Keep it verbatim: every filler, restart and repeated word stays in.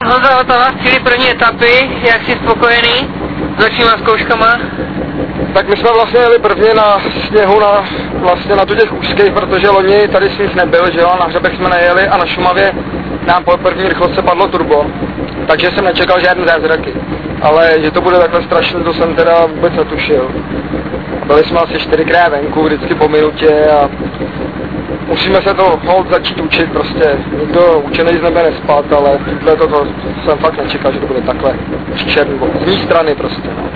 Honza Vltava, cíli první etapy, jak jsi spokojený s dalšíma zkouškama? Tak my jsme vlastně jeli prvně na sněhu na, vlastně na tu těch úzkých, protože loni tady sníh nebyl, že jo, na hřebech jsme nejeli a na Šumavě nám po první rychlosti padlo turbo, takže jsem nečekal žádné zázraky. Ale že to bude takhle strašné, to jsem teda vůbec netušil. Byli jsme asi čtyřikrát venku, vždycky po minutě a musíme se to hold začít učit, prostě nikdo učený z nebe nespat, ale tohle to, to jsem fakt nečekal, že to bude takhle příšerný, z mé strany prostě. No.